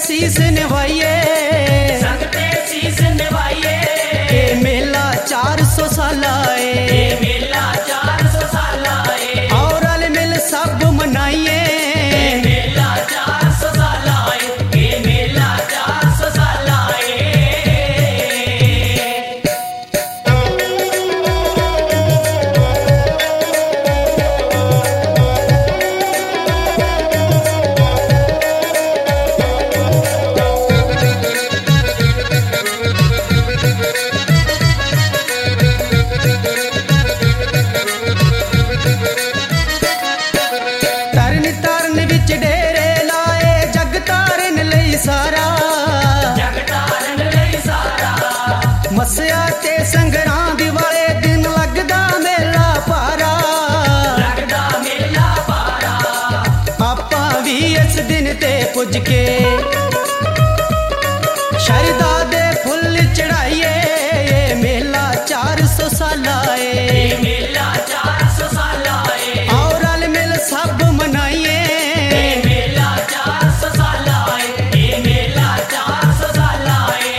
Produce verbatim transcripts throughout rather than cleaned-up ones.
शीस निभाइए, संगते शीस निभाइए। ये मेला चार सौ साल आए, ये मेला चार सौ साल आए। और अल मिल सब मनाइए, ये मेला चार सौ साल आए। ये मेला चार सौ साल आए। तरन तरन विच डेरे लाए, जग तारन लई सारा, जग तारन लई सारा। मस्या ते संगरांद वाले दिन लगदा मेला पारा, लगदा मेला पारा। आपां भी इस दिन ते पुज के शरदा दे फुल चढ़ाइए, ये मेला चार सौ साल आए, ये मेला चार सौ साल आए। और अल मिल सब मनाइए, ये मेला चार सौ साल आए। ये मेला चार सौ साल आए।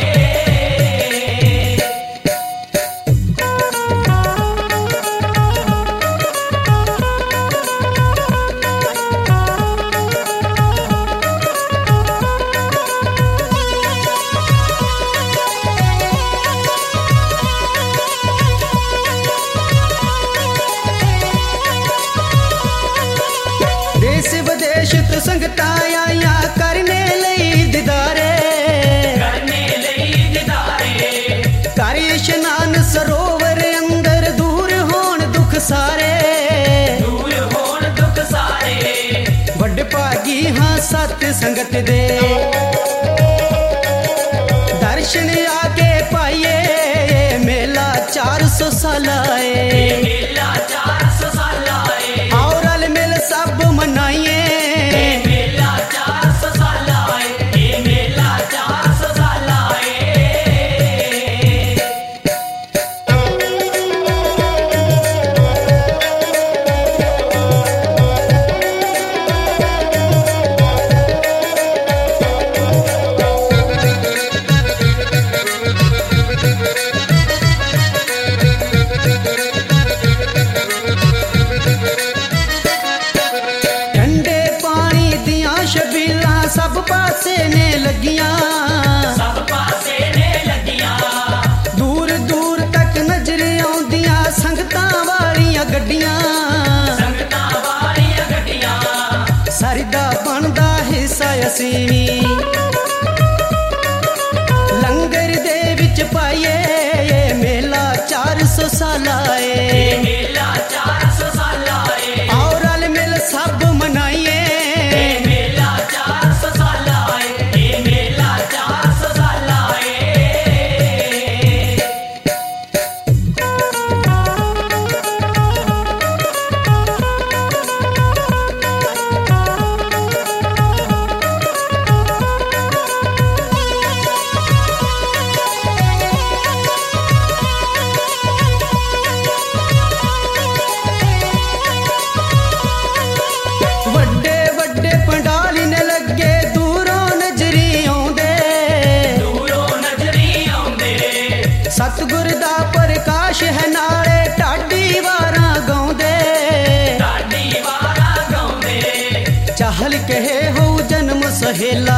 देश विदेश तो संगतां आइयां करने लई दीदारे, करने लई दीदारे। कर इशनान सरोवर अंदर, दूर होण दुख सारे, दूर होण दुख सारे। वड भागी हां सत संगत दे, दर्शन आके पाइए, ये मेला चार सौ साल आए, ये मेला चार सौ साल आए। और अल मिल सब मनाइए, ये मेला चार सौ साल आए। ये मेला चार सौ साल आए। ठंडे पानी दियां शबीलां सब पासे ने लगियां, सब पासे ने लगियां। दूर दूर तक नजर आउंदियां संगतां वालियां गड्डियां, संगतां वालियां गड्डियां। सरदा बनदा हिस्सा असीं भी लंगर दे विच पाइए, ये मेला चार सौ साल आए, ये मेला चार सौ साल आए। और अल मिल सब मनाइए, ये मेला चार सौ साल आए। ये मेला चार सौ साल आए। ਵੱਡੇ ਵੱਡੇ ਪੰਡਾਲ ਨੇ ਲੱਗੇ, ਦੂਰੋਂ ਨਜ਼ਰੀ ਆਉਂਦੇ, दूरों नजरी आउंदे। ਸਤਿਗੁਰ ਦਾ ਪ੍ਰਕਾਸ਼ ਹੈ ਨਾਲੇ, ਢਾਡੀ ਵਾਰਾਂ ਗਾਉਂਦੇ, ढाडी वारा गाउंदे। ਚਾਹਲ ਕਹੇ ਹੋ ਜਨਮ ਸਹੇਲਾ,